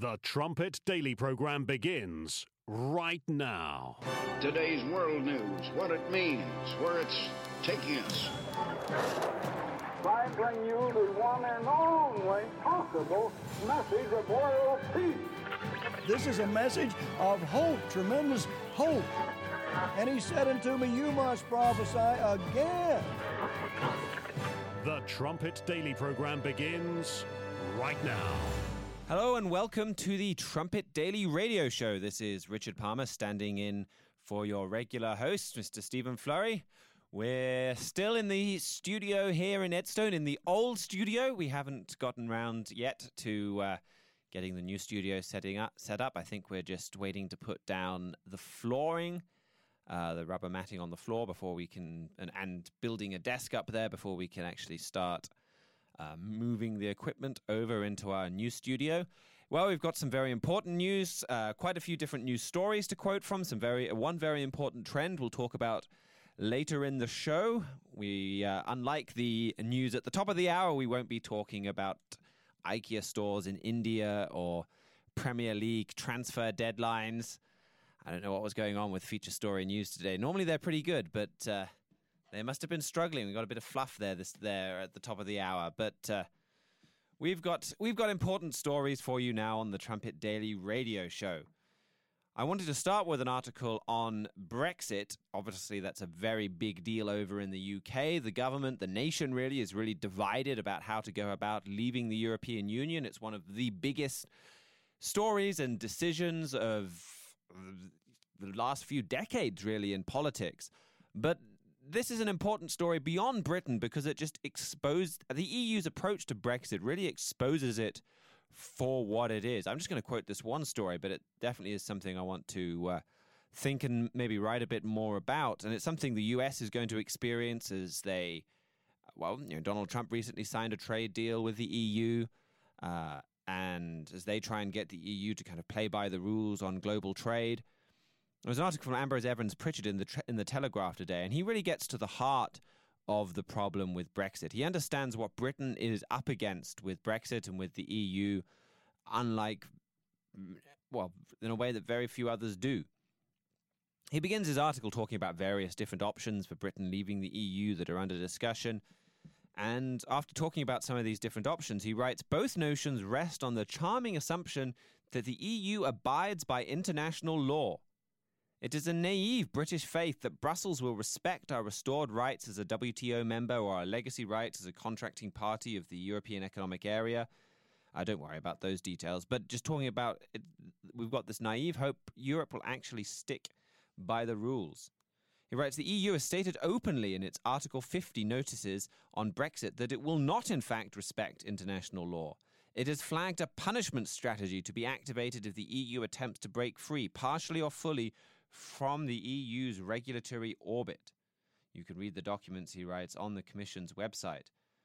The Trumpet Daily Program begins right now. Today's world news, what it means, where it's taking us. I bring you the one and only possible message of world peace. This is a message of hope, tremendous hope. And he said unto me, you must prophesy again. The Trumpet Daily Program begins right now. Hello and welcome to the Trumpet Daily Radio Show. This is Richard Palmer standing in for your regular host, Mr. Stephen Flurry. We're still in the studio here in Edstone, in the old studio. We haven't gotten round yet to getting the new studio set up. I think we're just waiting to put down the flooring, the rubber matting on the floor before we can, and building a desk up there before we can actually start moving the equipment over into our new studio. Well, we've got some very important news, quite a few different news stories to quote from, one very important trend we'll talk about later in the show. We, unlike the news at the top of the hour, we won't be talking about IKEA stores in India or Premier League transfer deadlines. I don't know what was going on with feature story news today. Normally they're pretty good, but they must have been struggling. We got a bit of fluff there at the top of the hour, but we've got important stories for you now on the Trumpet Daily Radio Show. I wanted to start with an article on Brexit. Obviously, that's a very big deal over in the UK. The government, the nation really, is really divided about how to go about leaving the European Union. It's one of the biggest stories and decisions of the last few decades, really, in politics. But this is an important story beyond Britain because it just exposed the EU's approach to Brexit, really exposes it for what it is. I'm just going to quote this one story, but it definitely is something I want to think and maybe write a bit more about. And it's something the US is going to experience as Donald Trump recently signed a trade deal with the EU, and as they try and get the EU to kind of play by the rules on global trade. There was an article from Ambrose Evans-Pritchard in the Telegraph today, and he really gets to the heart of the problem with Brexit. He understands what Britain is up against with Brexit and with the EU, in a way that very few others do. He begins his article talking about various different options for Britain leaving the EU that are under discussion. And after talking about some of these different options, he writes, both notions rest on the charming assumption that the EU abides by international law. It is a naive British faith that Brussels will respect our restored rights as a WTO member or our legacy rights as a contracting party of the European Economic Area. Don't worry about those details, but just talking about it, we've got this naive hope Europe will actually stick by the rules. He writes, the EU has stated openly in its Article 50 notices on Brexit that it will not in fact respect international law. It has flagged a punishment strategy to be activated if the EU attempts to break free, partially or fully, from the EU's regulatory orbit. You can read the documents he writes on the Commission's website.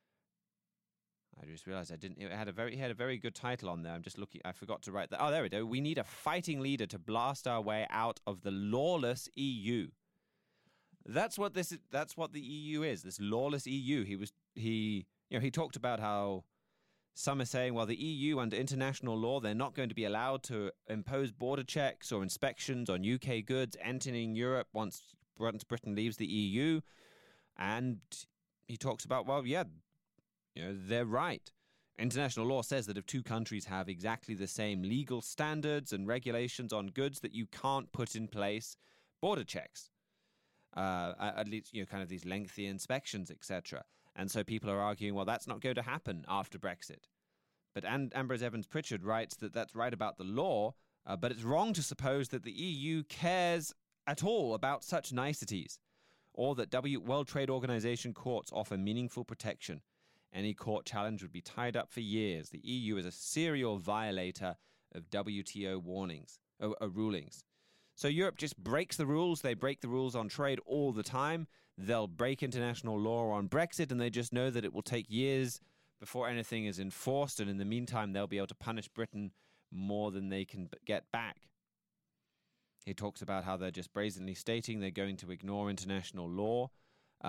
I just realized it had a very good title on there. I'm just looking, I forgot to write that. Oh, there we go. We need a fighting leader to blast our way out of the lawless EU. That's what the EU is, this lawless EU. He talked about how some are saying, well, the EU under international law, they're not going to be allowed to impose border checks or inspections on UK goods entering Europe once Britain leaves the EU. And he talks about, they're right. International law says that if two countries have exactly the same legal standards and regulations on goods, that you can't put in place border checks. At least, kind of these lengthy inspections, etc. And so people are arguing, well, that's not going to happen after Brexit. But Ambrose Evans-Pritchard writes that that's right about the law, but it's wrong to suppose that the EU cares at all about such niceties, or that World Trade Organization courts offer meaningful protection. Any court challenge would be tied up for years. The EU is a serial violator of WTO rulings. So Europe just breaks the rules. They break the rules on trade all the time. They'll break international law on Brexit, and they just know that it will take years before anything is enforced. And in the meantime, they'll be able to punish Britain more than they can get back. He talks about how they're just brazenly stating they're going to ignore international law,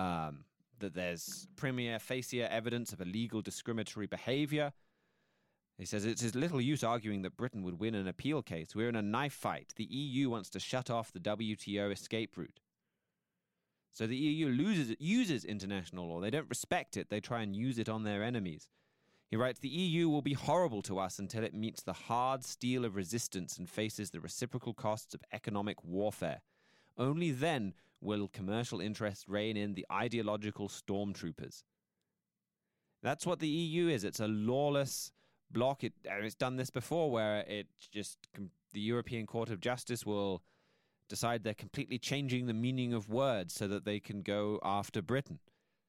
that there's facial evidence of illegal discriminatory behavior. He says, it's little use arguing that Britain would win an appeal case. We're in a knife fight. The EU wants to shut off the WTO escape route. So the EU uses international law. They don't respect it. They try and use it on their enemies. He writes, the EU will be horrible to us until it meets the hard steel of resistance and faces the reciprocal costs of economic warfare. Only then will commercial interests rein in the ideological stormtroopers. That's what the EU is. It's a lawless bloc. It's done this before, where the European Court of Justice will decide they're completely changing the meaning of words so that they can go after Britain.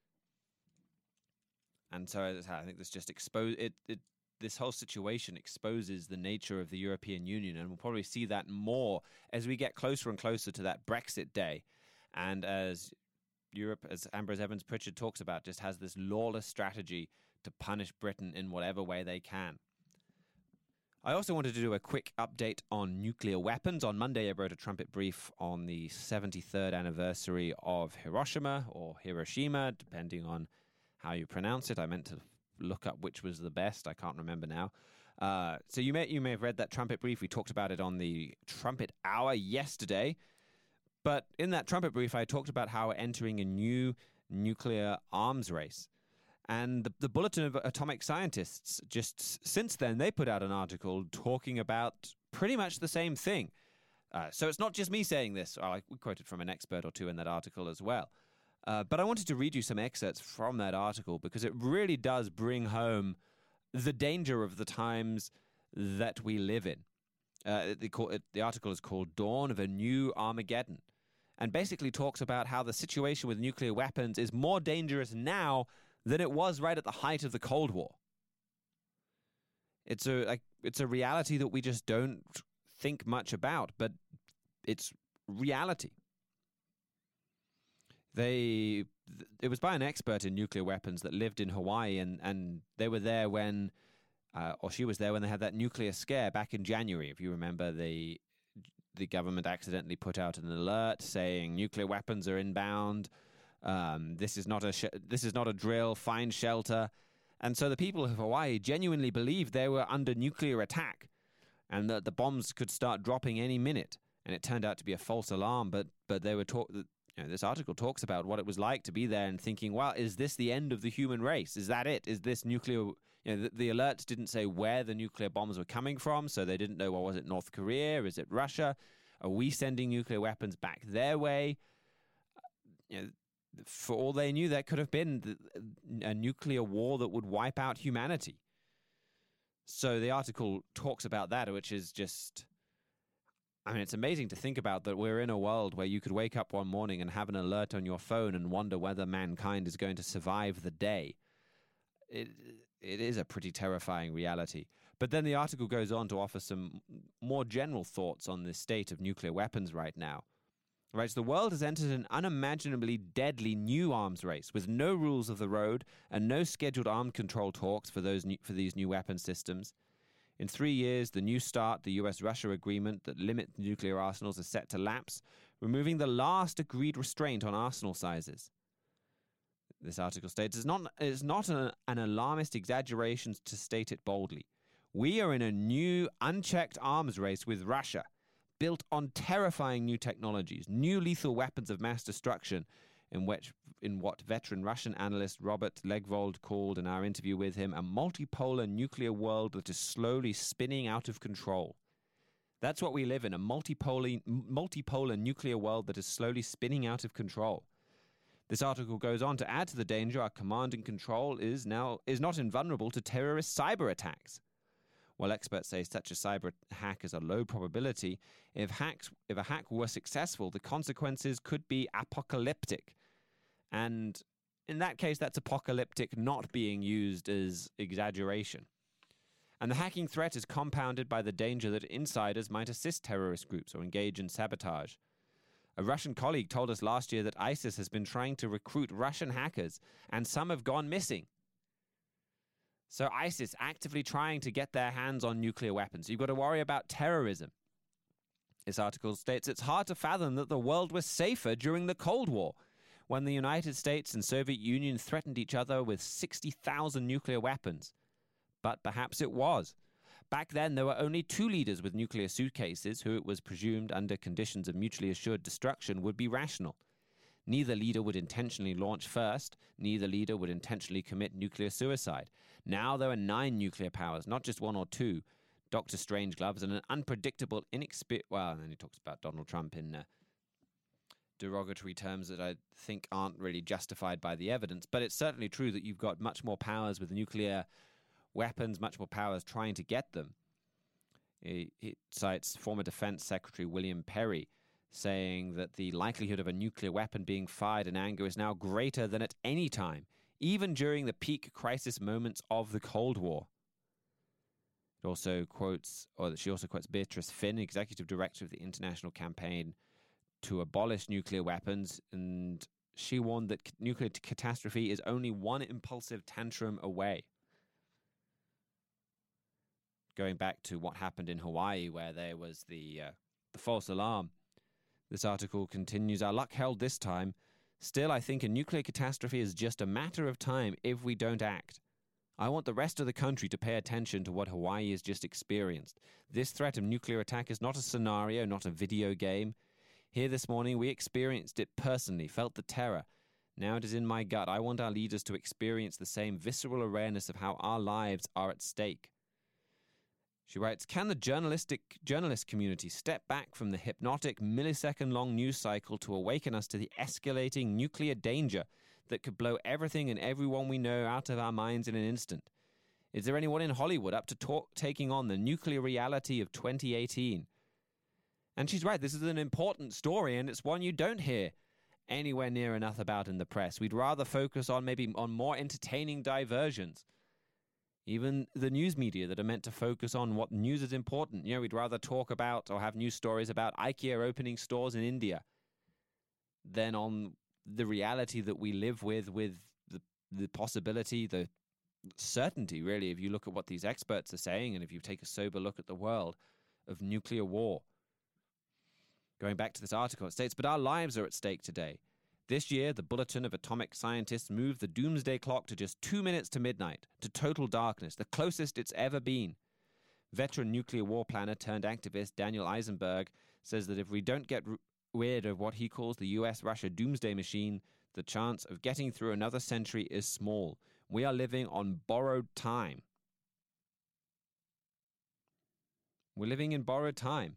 And so I think this just this whole situation exposes the nature of the European Union, and we'll probably see that more as we get closer and closer to that Brexit day, and as Europe, as Ambrose Evans Pritchard talks about, just has this lawless strategy to punish Britain in whatever way they can. I also wanted to do a quick update on nuclear weapons. On Monday, I wrote a trumpet brief on the 73rd anniversary of Hiroshima, or Hiroshima, depending on how you pronounce it. I meant to look up which was the best. I can't remember now. So you may have read that trumpet brief. We talked about it on the Trumpet Hour yesterday. But in that trumpet brief, I talked about how we're entering a new nuclear arms race. And the Bulletin of Atomic Scientists, just since then, they put out an article talking about pretty much the same thing. So it's not just me saying this. We quoted from an expert or two in that article as well. But I wanted to read you some excerpts from that article because it really does bring home the danger of the times that we live in. The article is called Dawn of a New Armageddon, and basically talks about how the situation with nuclear weapons is more dangerous now than it was right at the height of the Cold War. It's a reality that we just don't think much about, but it's reality. It was by an expert in nuclear weapons that lived in Hawaii, and they were there when, or she was there when they had that nuclear scare back in January. If you remember, the government accidentally put out an alert saying nuclear weapons are inbound. This is not a drill. Find shelter. And so the people of Hawaii genuinely believed they were under nuclear attack, and that the bombs could start dropping any minute. And it turned out to be a false alarm. But they were this article talks about what it was like to be there and thinking, well, is this the end of the human race? Is that it? Is this nuclear? The alerts didn't say where the nuclear bombs were coming from, so they didn't know, well, was it North Korea? Is it Russia? Are we sending nuclear weapons back their way? For all they knew, that could have been a nuclear war that would wipe out humanity. So the article talks about that, which is just, it's amazing to think about that we're in a world where you could wake up one morning and have an alert on your phone and wonder whether mankind is going to survive the day. It is a pretty terrifying reality. But then the article goes on to offer some more general thoughts on the state of nuclear weapons right now. It writes, the world has entered an unimaginably deadly new arms race with no rules of the road and no scheduled armed control talks for these new weapon systems. In 3 years, the New START, the US-Russia agreement that limits nuclear arsenals, is set to lapse, removing the last agreed restraint on arsenal sizes. This article states, it's not an alarmist exaggeration to state it boldly. We are in a new, unchecked arms race with Russia, built on terrifying new technologies, new lethal weapons of mass destruction, in what veteran Russian analyst Robert Legvold called in our interview with him, a multipolar nuclear world that is slowly spinning out of control. That's what we live in, a multipolar nuclear world that is slowly spinning out of control. This article goes on to add to the danger our command and control is not invulnerable to terrorist cyber attacks. While experts say such a cyber hack is a low probability, if a hack were successful, the consequences could be apocalyptic. And in that case, that's apocalyptic not being used as exaggeration. And the hacking threat is compounded by the danger that insiders might assist terrorist groups or engage in sabotage. A Russian colleague told us last year that ISIS has been trying to recruit Russian hackers, and some have gone missing. So ISIS actively trying to get their hands on nuclear weapons. You've got to worry about terrorism. This article states it's hard to fathom that the world was safer during the Cold War, when the United States and Soviet Union threatened each other with 60,000 nuclear weapons. But perhaps it was. Back then, there were only 2 leaders with nuclear suitcases who it was presumed under conditions of mutually assured destruction would be rational. Neither leader would intentionally launch first. Neither leader would intentionally commit nuclear suicide. Now there are 9 nuclear powers, not just 1 or 2. Dr. Strangeloves and an unpredictable, well, and then he talks about Donald Trump in derogatory terms that I think aren't really justified by the evidence. But it's certainly true that you've got much more powers with nuclear weapons, much more powers trying to get them. He cites former Defense Secretary William Perry, saying that the likelihood of a nuclear weapon being fired in anger is now greater than at any time, even during the peak crisis moments of the Cold War. It also quotes, or she also quotes Beatrice Finn, executive director of the International Campaign to Abolish Nuclear Weapons, and she warned that nuclear catastrophe is only one impulsive tantrum away. Going back to what happened in Hawaii, where there was the false alarm, this article continues, our luck held this time. Still, I think a nuclear catastrophe is just a matter of time if we don't act. I want the rest of the country to pay attention to what Hawaii has just experienced. This threat of nuclear attack is not a scenario, not a video game. Here this morning, we experienced it personally, felt the terror. Now it is in my gut. I want our leaders to experience the same visceral awareness of how our lives are at stake. She writes, can the journalist community step back from the hypnotic millisecond-long news cycle to awaken us to the escalating nuclear danger that could blow everything and everyone we know out of our minds in an instant? Is there anyone in Hollywood up to taking on the nuclear reality of 2018? And she's right, this is an important story, and it's one you don't hear anywhere near enough about in the press. We'd rather focus on maybe on more entertaining diversions. Even the news media that are meant to focus on what news is important. You know, we'd rather talk about or have news stories about IKEA opening stores in India than on the reality that we live with the possibility, the certainty, really, if you look at what these experts are saying and if you take a sober look at the world, of nuclear war. Going back to this article, it states, but our lives are at stake today. This year, the Bulletin of Atomic Scientists moved the doomsday clock to just 2 minutes to midnight, to total darkness, the closest it's ever been. Veteran nuclear war planner turned activist Daniel Eisenberg says that if we don't get rid of what he calls the US-Russia doomsday machine, the chance of getting through another century is small. We are living on borrowed time. We're living in borrowed time.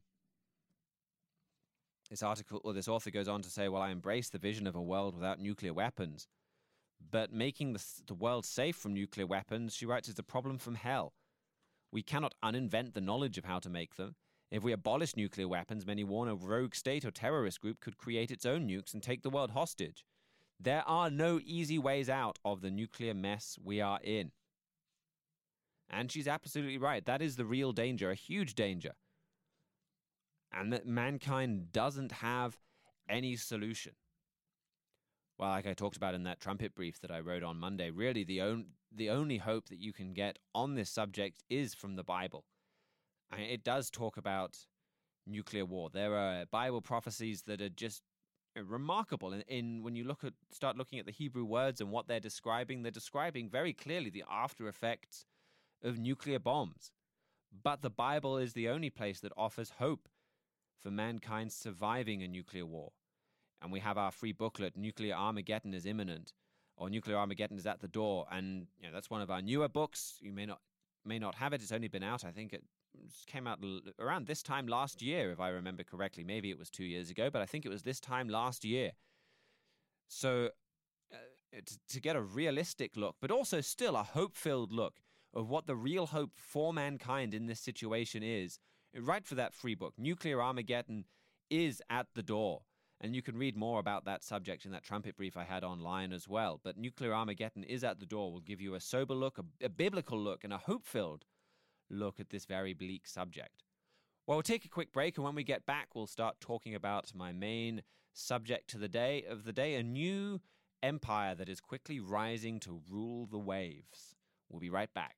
This author goes on to say, well, I embrace the vision of a world without nuclear weapons, but making the world safe from nuclear weapons, she writes, is a problem from hell. We cannot uninvent the knowledge of how to make them. If we abolish nuclear weapons, many warn a rogue state or terrorist group could create its own nukes and take the world hostage. There are no easy ways out of the nuclear mess we are in. And she's absolutely right. That is the real danger, a huge danger. And that mankind doesn't have any solution. Well, like I talked about in that trumpet brief that I wrote on Monday, really the only hope that you can get on this subject is from the Bible. And it does talk about nuclear war. There are Bible prophecies that are just remarkable. In when you start looking at the Hebrew words and what they're describing very clearly the after effects of nuclear bombs. But the Bible is the only place that offers hope for mankind surviving a nuclear war. And we have our free booklet, Nuclear Armageddon is Imminent, or Nuclear Armageddon is at the Door. And that's one of our newer books. You may not have it. It's only been out, I think it came out around this time last year, if I remember correctly. Maybe it was 2 years ago, but I think it was this time last year. So to get a realistic look, but also still a hope-filled look of what the real hope for mankind in this situation is, right for that free book, Nuclear Armageddon is at the Door. And you can read more about that subject in that trumpet brief I had online as well. But Nuclear Armageddon is at the Door will give you a sober look, a biblical look, and a hope-filled look at this very bleak subject. Well, we'll take a quick break, and when we get back, we'll start talking about my main subject of the day, a new empire that is quickly rising to rule the waves. We'll be right back.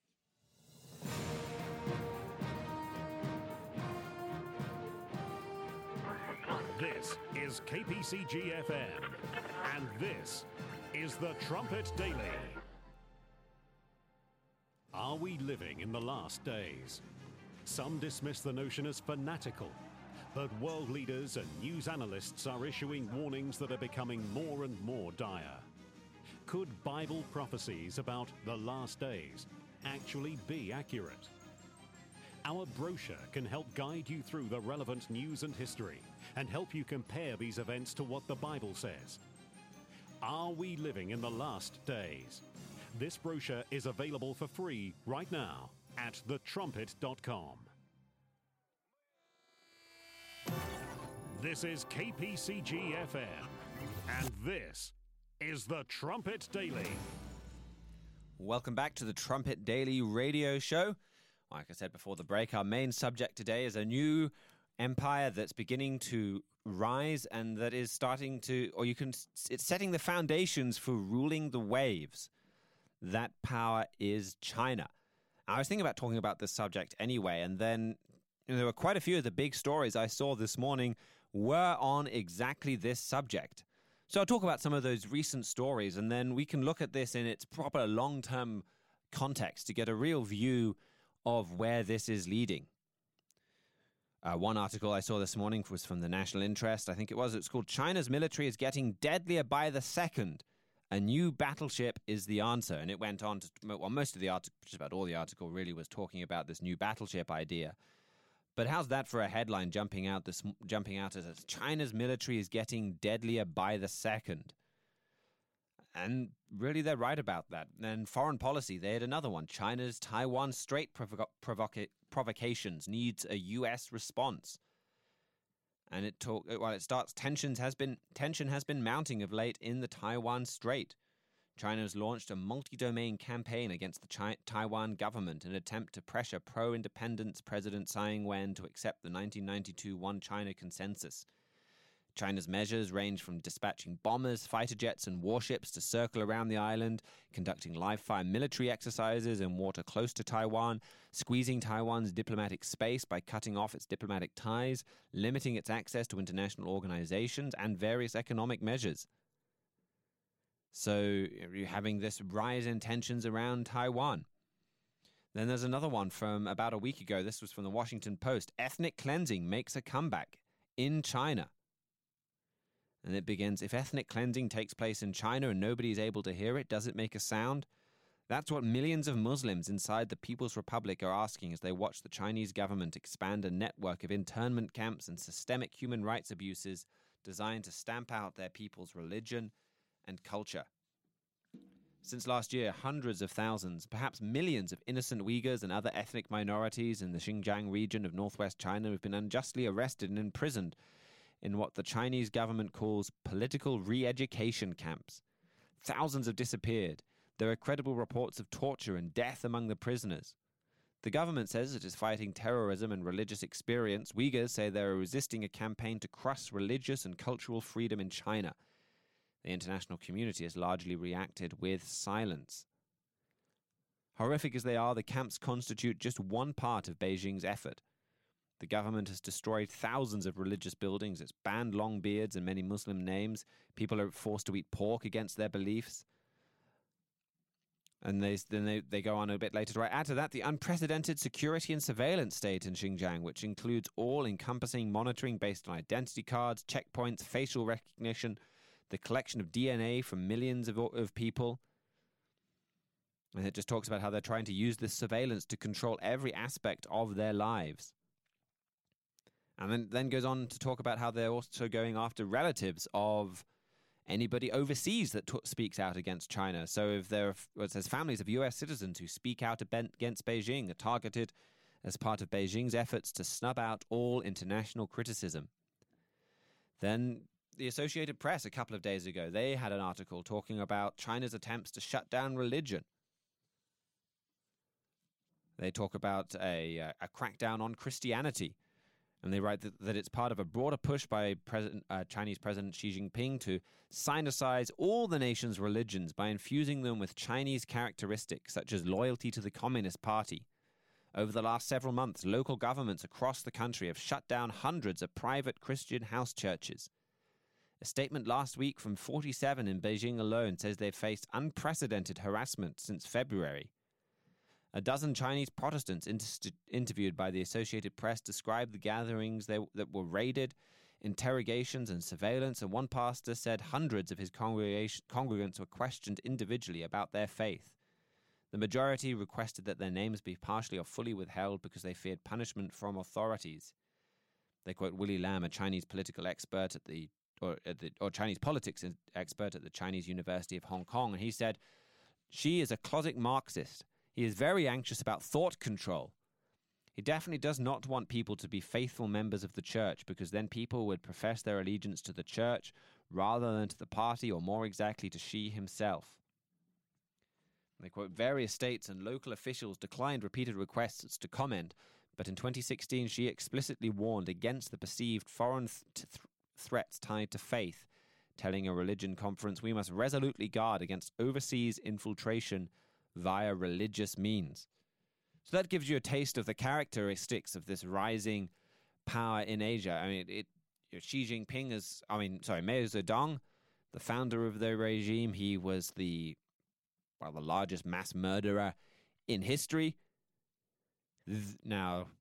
This is KPCG-FM, and this is the Trumpet Daily. Are we living in the last days? Some dismiss the notion as fanatical, but world leaders and news analysts are issuing warnings that are becoming more and more dire. Could Bible prophecies about the last days actually be accurate? Our brochure can help guide you through the relevant news and history and help you compare these events to what the Bible says. Are we living in the last days? This brochure is available for free right now at thetrumpet.com. This is KPCG FM, and this is the Trumpet Daily. Welcome back to the Trumpet Daily radio show. Like I said before the break, our main subject today is a new empire that's beginning to rise and that is starting to, it's setting the foundations for ruling the waves. That power is China. I was thinking about talking about this subject anyway, and then there were quite a few of the big stories I saw this morning were on exactly this subject. So I'll talk about some of those recent stories, and then we can look at this in its proper long-term context to get a real view of where this is leading. One article I saw this morning was from the National Interest. I think it's called "China's Military is Getting Deadlier by the Second. A New Battleship is the Answer." And it went on to, most of the article, just about all the article really was talking about this new battleship idea. But how's that for a headline jumping out as "China's military is getting deadlier by the second"? And really, they're right about that. And foreign policy, they had another one. China's Taiwan Strait provocations needs a U.S. response. And tension has been mounting of late in the Taiwan Strait. China has launched a multi-domain campaign against the Taiwan government in an attempt to pressure pro-independence President Tsai Ing-wen to accept the 1992 One China consensus. China's measures range from dispatching bombers, fighter jets, and warships to circle around the island, conducting live-fire military exercises in water close to Taiwan, squeezing Taiwan's diplomatic space by cutting off its diplomatic ties, limiting its access to international organizations, and various economic measures. So you're having this rise in tensions around Taiwan. Then there's another one from about a week ago. This was from the Washington Post. Ethnic cleansing makes a comeback in China. And it begins, if ethnic cleansing takes place in China and nobody is able to hear it, does it make a sound? That's what millions of Muslims inside the People's Republic are asking as they watch the Chinese government expand a network of internment camps and systemic human rights abuses designed to stamp out their people's religion and culture. Since last year, hundreds of thousands, perhaps millions of innocent Uyghurs and other ethnic minorities in the Xinjiang region of northwest China have been unjustly arrested and imprisoned in what the Chinese government calls political re-education camps. Thousands have disappeared. There are credible reports of torture and death among the prisoners. The government says it is fighting terrorism and religious experience. Uyghurs say they are resisting a campaign to crush religious and cultural freedom in China. The international community has largely reacted with silence. Horrific as they are, the camps constitute just one part of Beijing's effort. The government has destroyed thousands of religious buildings. It's banned long beards and many Muslim names. People are forced to eat pork against their beliefs. And they go on a bit later to add to that the unprecedented security and surveillance state in Xinjiang, which includes all-encompassing monitoring based on identity cards, checkpoints, facial recognition, the collection of DNA from millions of people. And it just talks about how they're trying to use this surveillance to control every aspect of their lives. And then goes on to talk about how they're also going after relatives of anybody overseas that speaks out against China. So if it says families of U.S. citizens who speak out against Beijing are targeted as part of Beijing's efforts to snub out all international criticism. Then the Associated Press, a couple of days ago, they had an article talking about China's attempts to shut down religion. They talk about a crackdown on Christianity. And they write that it's part of a broader push by Chinese President Xi Jinping to sinicize all the nation's religions by infusing them with Chinese characteristics, such as loyalty to the Communist Party. Over the last several months, local governments across the country have shut down hundreds of private Christian house churches. A statement last week from 47 in Beijing alone says they've faced unprecedented harassment since February. A dozen Chinese Protestants interviewed by the Associated Press described the gatherings that were raided, interrogations and surveillance, and one pastor said hundreds of his congregants were questioned individually about their faith. The majority requested that their names be partially or fully withheld because they feared punishment from authorities. They quote Willie Lam, a Chinese political expert or Chinese politics expert at the Chinese University of Hong Kong, and he said, "She is a closet Marxist. He is very anxious about thought control. He definitely does not want people to be faithful members of the church, because then people would profess their allegiance to the church rather than to the party, or more exactly to Xi himself." They quote, various states and local officials declined repeated requests to comment, but in 2016 Xi explicitly warned against the perceived foreign threats tied to faith, telling a religion conference, "We must resolutely guard against overseas infiltration via religious means." So that gives you a taste of the characteristics of this rising power in Asia. I mean, Xi Jinping Mao Zedong, the founder of the regime, he was the largest mass murderer in history. Now,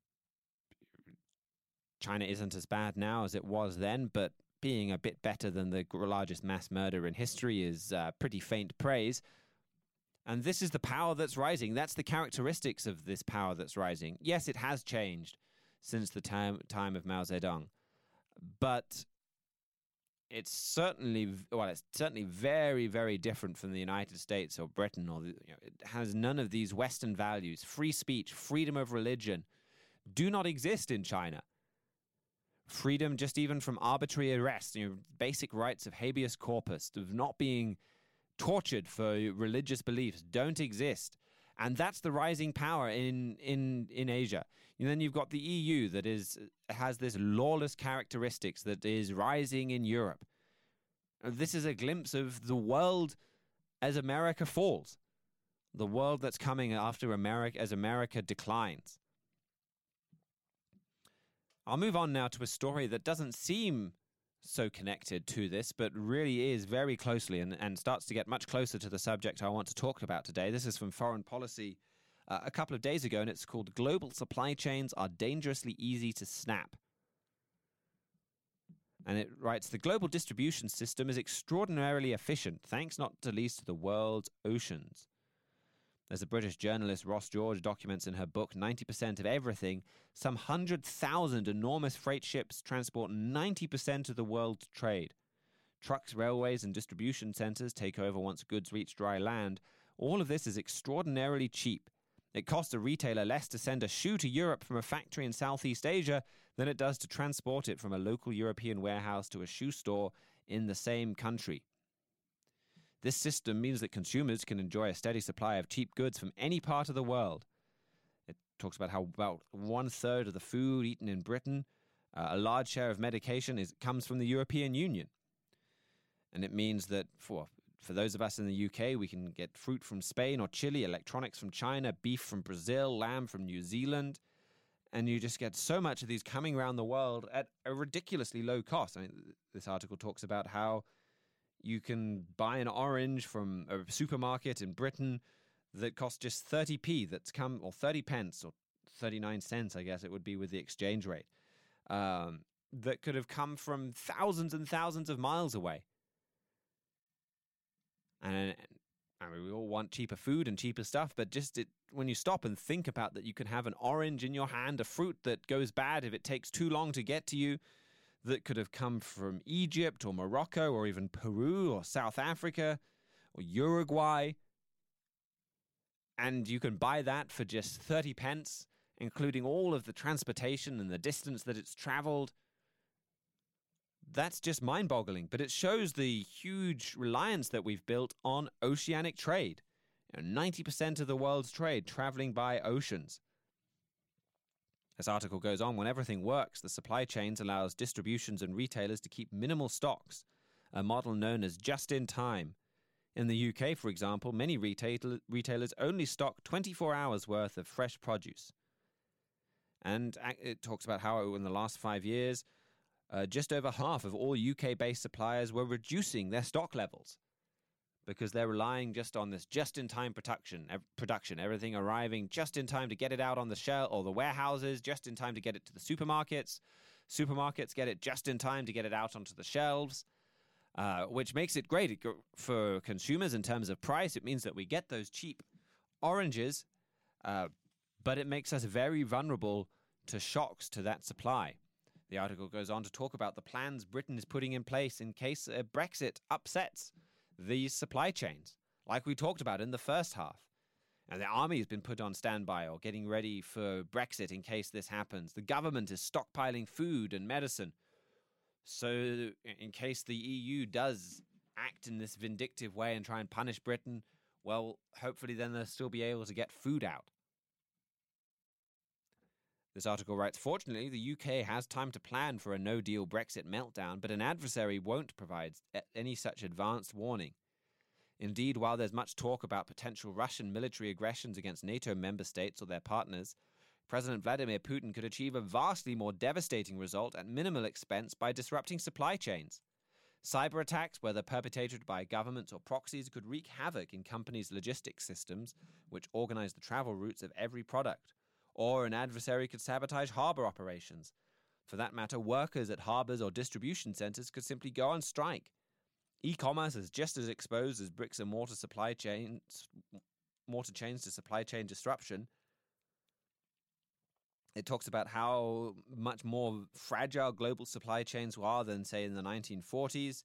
China isn't as bad now as it was then, but being a bit better than the largest mass murderer in history is pretty faint praise. And this is the power that's rising. That's the characteristics of this power that's rising. Yes, it has changed since the time of Mao Zedong, but it's certainly very, very different from the United States or Britain, or it has none of these Western values. Free speech, freedom of religion do not exist in China. Freedom just even from arbitrary arrest, basic rights of habeas corpus, of not being tortured for religious beliefs, don't exist. And that's the rising power in Asia. And then you've got the EU that has this lawless characteristics that is rising in Europe. This is a glimpse of the world as America falls, the world that's coming after America as America declines. I'll move on now to a story that doesn't seem so connected to this, but really is very closely and starts to get much closer to the subject I want to talk about today. This is from Foreign Policy a couple of days ago, and it's called "Global Supply Chains Are Dangerously Easy to Snap." And it writes, "The global distribution system is extraordinarily efficient, thanks not the least to the world's oceans." As the British journalist Ross George documents in her book 90% of Everything, some 100,000 enormous freight ships transport 90% of the world's trade. Trucks, railways, and distribution centers take over once goods reach dry land. All of this is extraordinarily cheap. It costs a retailer less to send a shoe to Europe from a factory in Southeast Asia than it does to transport it from a local European warehouse to a shoe store in the same country. This system means that consumers can enjoy a steady supply of cheap goods from any part of the world. It talks about how about 1/3 of the food eaten in Britain, a large share of medication comes from the European Union. And it means that for those of us in the UK, we can get fruit from Spain or Chile, electronics from China, beef from Brazil, lamb from New Zealand. And you just get so much of these coming around the world at a ridiculously low cost. I mean, this article talks about how you can buy an orange from a supermarket in Britain that costs just 30p, or 30 pence, or 39 cents, I guess it would be with the exchange rate, that could have come from thousands and thousands of miles away. And I mean, we all want cheaper food and cheaper stuff, but when you stop and think about that, you can have an orange in your hand, a fruit that goes bad if it takes too long to get to you, that could have come from Egypt or Morocco or even Peru or South Africa or Uruguay. And you can buy that for just 30 pence, including all of the transportation and the distance that it's traveled. That's just mind-boggling, but it shows the huge reliance that we've built on oceanic trade. 90% of the world's trade traveling by oceans. This article goes on, when everything works, the supply chains allows distributions and retailers to keep minimal stocks, a model known as just-in-time. In the UK, for example, many retailers only stock 24 hours worth of fresh produce. And it talks about how in the last 5 years, just over half of all UK-based suppliers were reducing their stock levels because they're relying just on this just-in-time production, everything arriving just in time to get it out on the shelf or the warehouses, just in time to get it to the supermarkets. Supermarkets get it just in time to get it out onto the shelves, which makes it great for consumers in terms of price. It means that we get those cheap oranges, but it makes us very vulnerable to shocks to that supply. The article goes on to talk about the plans Britain is putting in place in case Brexit upsets these supply chains, like we talked about in the first half. And the army has been put on standby or getting ready for Brexit in case this happens. The government is stockpiling food and medicine. So in case the EU does act in this vindictive way and try and punish Britain, well, hopefully then they'll still be able to get food out. This article writes, fortunately, the UK has time to plan for a no-deal Brexit meltdown, but an adversary won't provide any such advanced warning. Indeed, while there's much talk about potential Russian military aggressions against NATO member states or their partners, President Vladimir Putin could achieve a vastly more devastating result at minimal expense by disrupting supply chains. Cyber attacks, whether perpetrated by governments or proxies, could wreak havoc in companies' logistics systems, which organize the travel routes of every product. Or an adversary could sabotage harbor operations. For that matter, workers at harbors or distribution centers could simply go on strike. E-commerce is just as exposed as bricks and mortar chains to supply chain disruption. It talks about how much more fragile global supply chains are than, say, in the 1940s.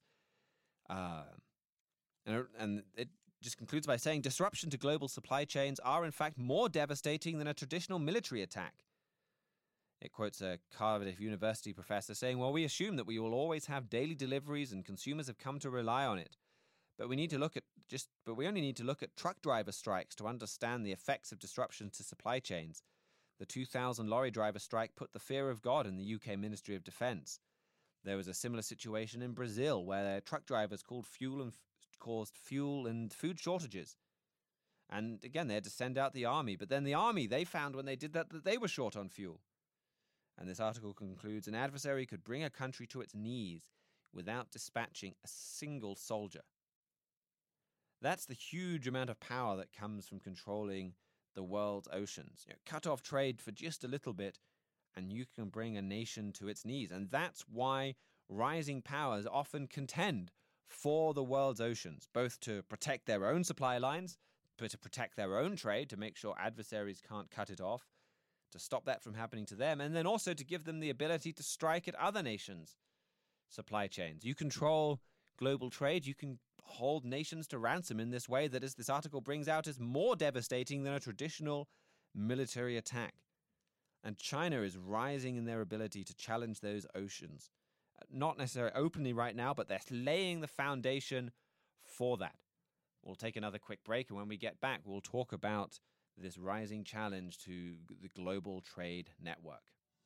And it just concludes by saying disruption to global supply chains are in fact more devastating than a traditional military attack. It quotes a Cardiff University professor saying, well, we assume that we will always have daily deliveries and consumers have come to rely on it. But we only need to look at truck driver strikes to understand the effects of disruption to supply chains. The 2000 lorry driver strike put the fear of God in the UK Ministry of Defence. There was a similar situation in Brazil where truck drivers caused fuel and food shortages. And again, they had to send out the army. But then the army, they found when they did that they were short on fuel. And this article concludes, an adversary could bring a country to its knees without dispatching a single soldier. That's the huge amount of power that comes from controlling the world's oceans. Cut off trade for just a little bit, and you can bring a nation to its knees. And that's why rising powers often contend for the world's oceans, both to protect their own supply lines, but to protect their own trade, to make sure adversaries can't cut it off, to stop that from happening to them, and then also to give them the ability to strike at other nations' supply chains. You control global trade, you can hold nations to ransom in this way that, as this article brings out, is more devastating than a traditional military attack. And China is rising in their ability to challenge those oceans. Not necessarily openly right now, but they're laying the foundation for that. We'll take another quick break, and when we get back, we'll talk about this rising challenge to the global trade network.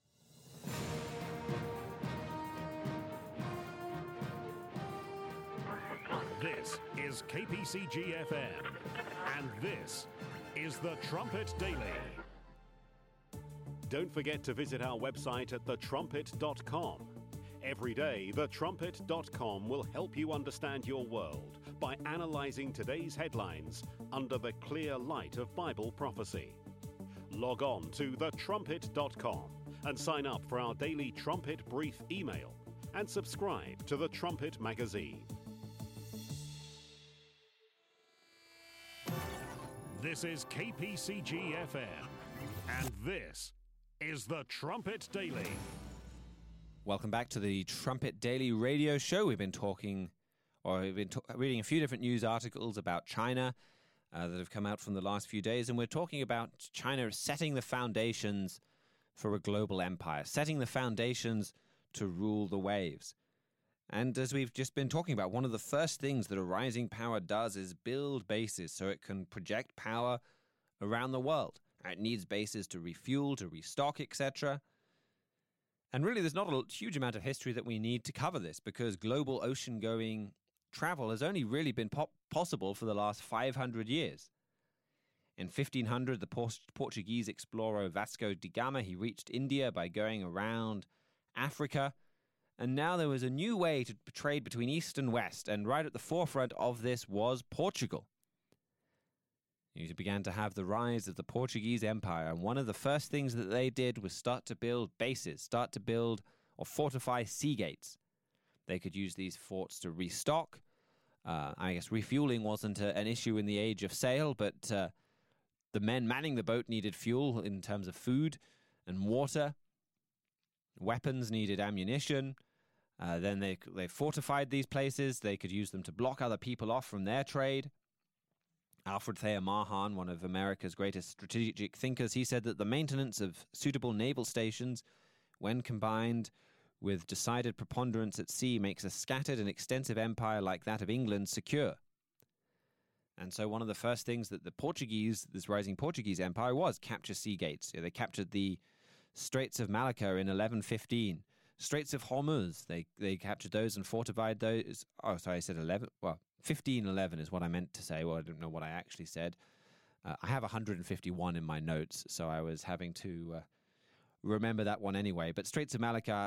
This is KPCG FM, and this is The Trumpet Daily. Don't forget to visit our website at thetrumpet.com. Every day, thetrumpet.com will help you understand your world by analyzing today's headlines under the clear light of Bible prophecy. Log on to thetrumpet.com and sign up for our daily Trumpet Brief email and subscribe to The Trumpet magazine. This is KPCG FM, and this is The Trumpet Daily. Welcome back to the Trumpet Daily radio show. We've been reading a few different news articles about China that have come out from the last few days, and we're talking about China setting the foundations for a global empire, setting the foundations to rule the waves. And as we've just been talking about, one of the first things that a rising power does is build bases so it can project power around the world. It needs bases to refuel, to restock, etc. And really, there's not a huge amount of history that we need to cover this, because global ocean-going travel has only really been possible for the last 500 years. In 1500, the Portuguese explorer Vasco da Gama, he reached India by going around Africa, And now there was a new way to trade between East and West, and right at the forefront of this was Portugal. You began to have the rise of the Portuguese Empire, and one of the first things that they did was start to build bases, start to build or fortify sea gates. They could use these forts to restock. I guess refueling wasn't an issue in the age of sail, but the men manning the boat needed fuel in terms of food and water. Weapons needed ammunition. Then they fortified these places. They could use them to block other people off from their trade. Alfred Thayer Mahan, one of America's greatest strategic thinkers, he said that the maintenance of suitable naval stations, when combined with decided preponderance at sea, makes a scattered and extensive empire like that of England secure. And so one of the first things that the Portuguese, this rising Portuguese empire, was capture sea gates. They captured the Straits of Malacca in 1115. Straits of Hormuz, they captured those and fortified those. Oh, sorry, I said 11. Well, 1511 is what I meant to say. Well, I don't know what I actually said. I have 151 in my notes, so I was having to remember that one anyway. But Straits of Malacca,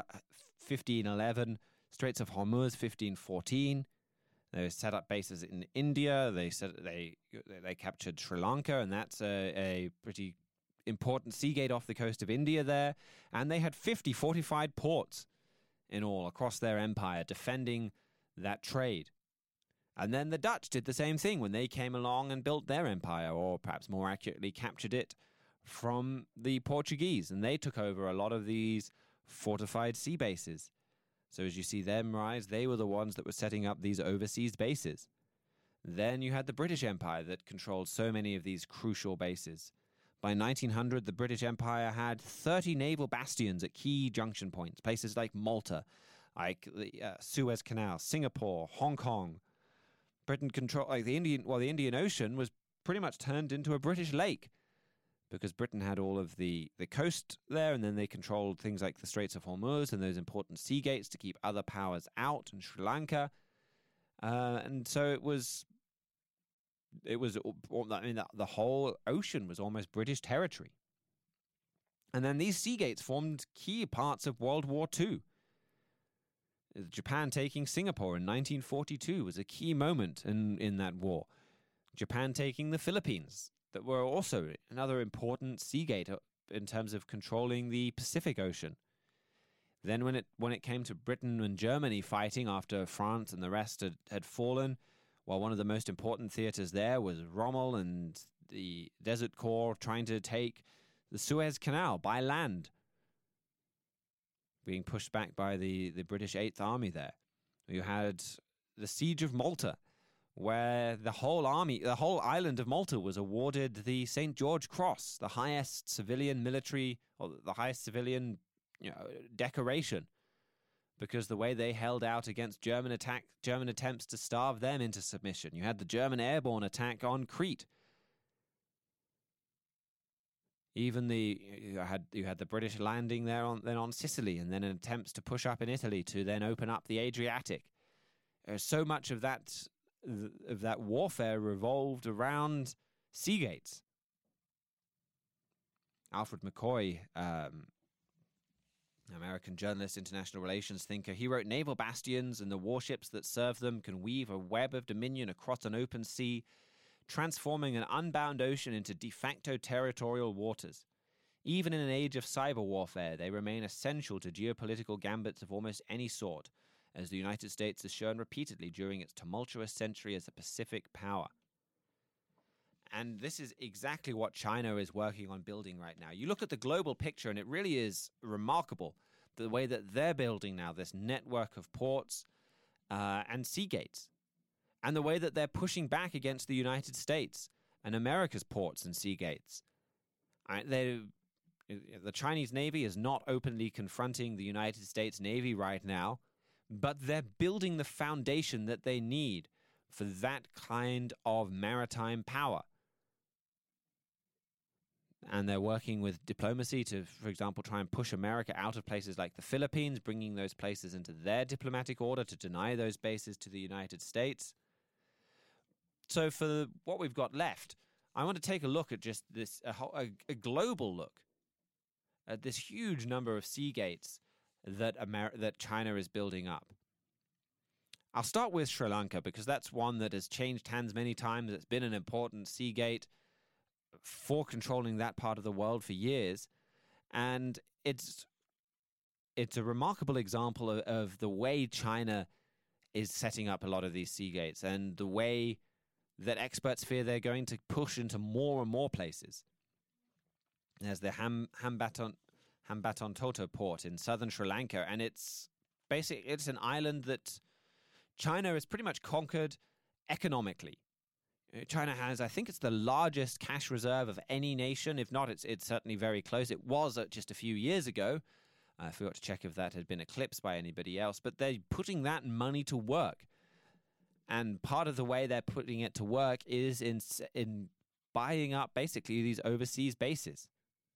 1511. Straits of Hormuz, 1514. They set up bases in India. They captured Sri Lanka, and that's a pretty important sea gate off the coast of India there. And they had 50 fortified ports in all across their empire defending that trade. And then the Dutch did the same thing when they came along and built their empire, or perhaps more accurately captured it from the Portuguese. And they took over a lot of these fortified sea bases. So as you see them rise, they were the ones that were setting up these overseas bases. Then you had the British Empire that controlled so many of these crucial bases. By 1900, the British Empire had 30 naval bastions at key junction points, places like Malta, like the Suez Canal, Singapore, Hong Kong. Britain controlled, like the Indian Ocean was pretty much turned into a British lake because Britain had all of the coast there, and then they controlled things like the Straits of Hormuz and those important sea gates to keep other powers out, and Sri Lanka. And so it was, I mean, the whole ocean was almost British territory. And then these sea gates formed key parts of World War II. Japan taking Singapore in 1942 was a key moment in that war. Japan taking the Philippines, that were also another important sea gate in terms of controlling the Pacific Ocean. Then when it came to Britain and Germany fighting after France and the rest had fallen, well, one of the most important theaters there was Rommel and the Desert Corps trying to take the Suez Canal by land, being pushed back by the British 8th Army there. You had the Siege of Malta, where the whole island of Malta was awarded the St. George Cross, the highest civilian military, or the highest civilian decoration, because the way they held out against German attempts to starve them into submission. You had the German airborne attack on Crete. Even you had the British landing there on Sicily, and then attempts to push up in Italy to then open up the Adriatic. So much of that warfare revolved around sea gates. Alfred McCoy, American journalist, international relations thinker, he wrote, "Naval bastions and the warships that serve them can weave a web of dominion across an open sea, transforming an unbound ocean into de facto territorial waters. Even in an age of cyber warfare, they remain essential to geopolitical gambits of almost any sort, as the United States has shown repeatedly during its tumultuous century as a Pacific power." And this is exactly what China is working on building right now. You look at the global picture, and it really is remarkable the way that they're building now this network of ports and sea gates, and the way that they're pushing back against the United States and America's ports and sea gates. The Chinese Navy is not openly confronting the United States Navy right now, but they're building the foundation that they need for that kind of maritime power. And they're working with diplomacy to, for example, try and push America out of places like the Philippines, bringing those places into their diplomatic order to deny those bases to the United States. So for what we've got left, I want to take a look at just this, a global look at this huge number of sea gates that China is building up. I'll start with Sri Lanka because that's one that has changed hands many times. It's been an important sea gate for controlling that part of the world for years. And it's a remarkable example of the way China is setting up a lot of these sea gates and the way that experts fear they're going to push into more and more places. There's the Hambantota Toto port in southern Sri Lanka, and it's an island that China has pretty much conquered economically. China has, I think it's the largest cash reserve of any nation. If not, it's certainly very close. It was just a few years ago. I forgot to check if that had been eclipsed by anybody else, but they're putting that money to work. And part of the way they're putting it to work is in buying up basically these overseas bases.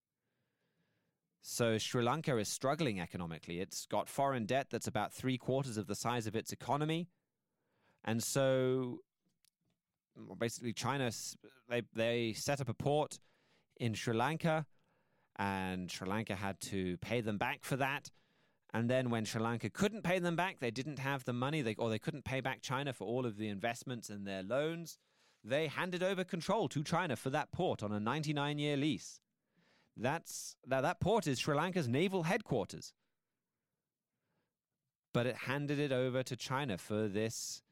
So Sri Lanka is struggling economically. It's got foreign debt that's about 3/4 of the size of its economy. And so basically China, they set up a port in Sri Lanka, and Sri Lanka had to pay them back for that. And then when Sri Lanka couldn't pay them back, they didn't have the money, they couldn't pay back China for all of the investments and their loans, they handed over control to China for that port on a 99-year lease. That port is Sri Lanka's naval headquarters. But it handed it over to China for this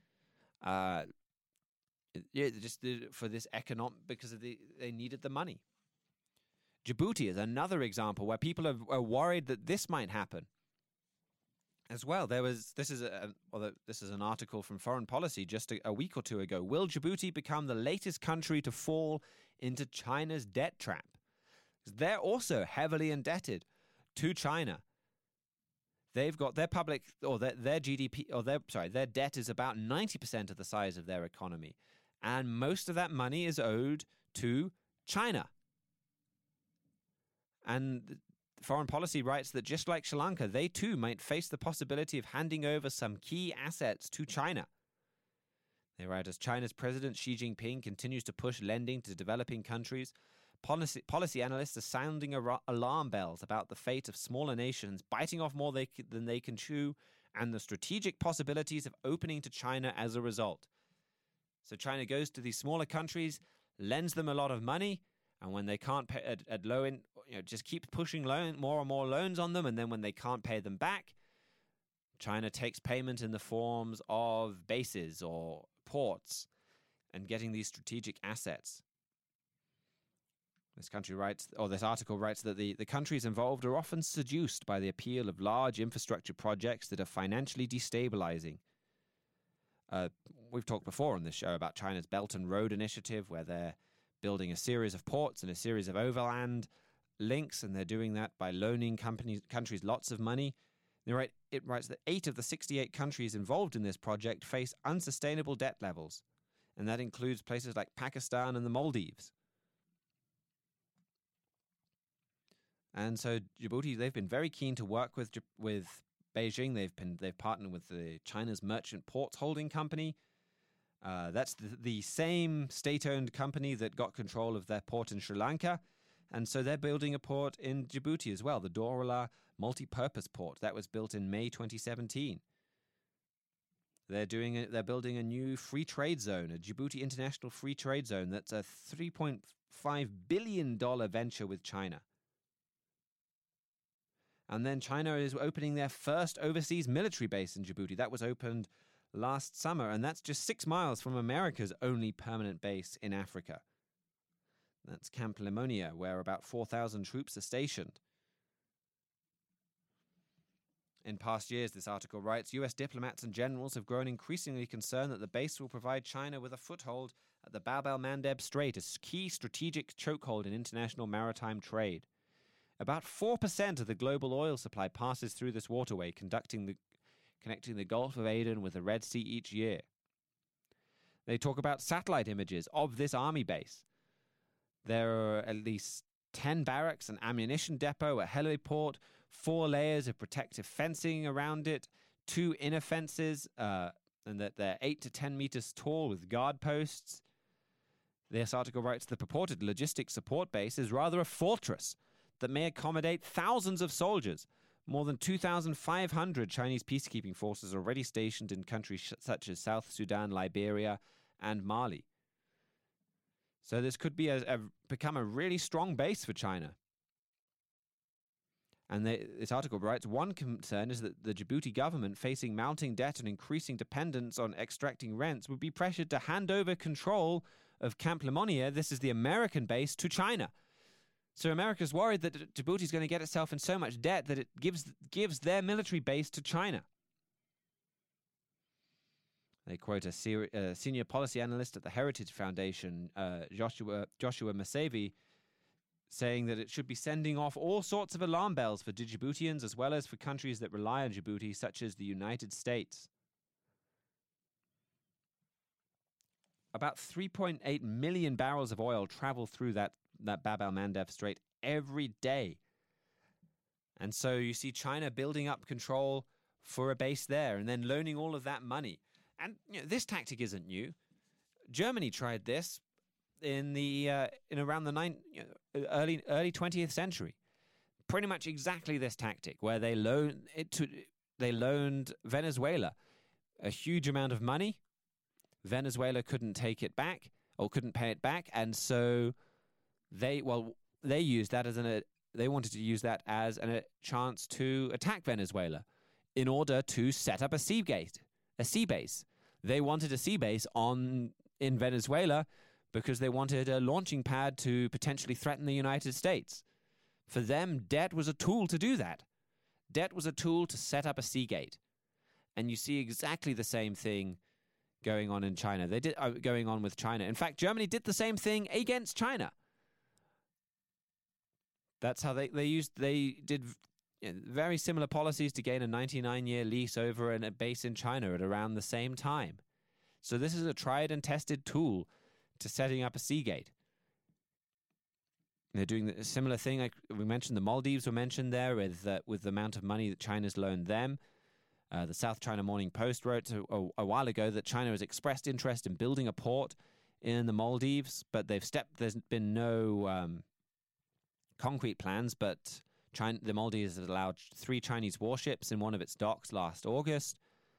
economic, because they needed the money. Djibouti is another example where people are worried that this might happen as well. This is an article from Foreign Policy just a week or two ago. Will Djibouti become the latest country to fall into China's debt trap? They're also heavily indebted to China. They've got their public, or their GDP, their debt is about 90% of the size of their economy. And most of that money is owed to China. And Foreign Policy writes that just like Sri Lanka, they too might face the possibility of handing over some key assets to China. They write, as China's President Xi Jinping continues to push lending to developing countries, policy analysts are sounding alarm bells about the fate of smaller nations biting off more than they can chew, and the strategic possibilities of opening to China as a result. So China goes to these smaller countries, lends them a lot of money, and when they can't pay at low end, just keeps pushing more and more loans on them, and then when they can't pay them back, China takes payment in the forms of bases or ports and getting these strategic assets. This article writes that the countries involved are often seduced by the appeal of large infrastructure projects that are financially destabilizing. We've talked before on this show about China's Belt and Road Initiative, where they're building a series of ports and a series of overland links, and they're doing that by loaning countries lots of money. It writes that 8 of the 68 countries involved in this project face unsustainable debt levels, and that includes places like Pakistan and the Maldives. And so Djibouti, they've been very keen to work with Beijing. They've partnered with the China's Merchant Ports Holding Company. That's the same state-owned company that got control of their port in Sri Lanka. And so they're building a port in Djibouti as well, the Dorala Multi-Purpose Port. That was built in May 2017. They're building a new free trade zone, a Djibouti International Free Trade Zone. That's a $3.5 billion venture with China. And then China is opening their first overseas military base in Djibouti. That was opened last summer, and that's just 6 miles from America's only permanent base in Africa. That's Camp Lemonia, where about 4,000 troops are stationed. In past years, this article writes, U.S. diplomats and generals have grown increasingly concerned that the base will provide China with a foothold at the Bab el-Mandeb Strait, a key strategic chokehold in international maritime trade. About 4% of the global oil supply passes through this waterway, connecting the Gulf of Aden with the Red Sea each year. They talk about satellite images of this army base. There are at least 10 barracks, an ammunition depot, a heliport, 4 layers of protective fencing around it, 2 inner fences, and that they're 8 to 10 meters tall with guard posts. This article writes the purported logistics support base is rather a fortress that may accommodate thousands of soldiers, More than 2,500 Chinese peacekeeping forces are already stationed in countries such as South Sudan, Liberia, and Mali. So this could be become a really strong base for China. And this article writes, one concern is that the Djibouti government, facing mounting debt and increasing dependence on extracting rents, would be pressured to hand over control of Camp Lemonnier, this is the American base, to China. So America's worried that Djibouti is going to get itself in so much debt that it gives their military base to China. They quote a senior policy analyst at the Heritage Foundation, Joshua Masevi, saying that it should be sending off all sorts of alarm bells for Djiboutians as well as for countries that rely on Djibouti, such as the United States. About 3.8 million barrels of oil travel through that Bab el-Mandeb Strait every day. And so you see China building up control for a base there and then loaning all of that money. And this tactic isn't new. Germany tried this in around the early 20th century. Pretty much exactly this tactic, where they loaned Venezuela a huge amount of money. Venezuela couldn't take it back or couldn't pay it back, and so they used that they wanted to use that as a chance to attack Venezuela in order to set up a sea base. They wanted a sea base in Venezuela because they wanted a launching pad to potentially threaten the United States. For them, debt was a tool to do that. Debt was a tool to set up a sea gate. And you see exactly the same thing going on in China. Going on with China. In fact, Germany did the same thing against China. That's how they did very similar policies to gain a 99-year lease over a base in China at around the same time. So this is a tried and tested tool to setting up a sea gate. They're doing a similar thing. Like we mentioned, the Maldives were mentioned there with the amount of money that China's loaned them. The South China Morning Post wrote a while ago that China has expressed interest in building a port in the Maldives, but there's been no concrete plans, but the Maldives has allowed 3 Chinese warships in one of its docks last August,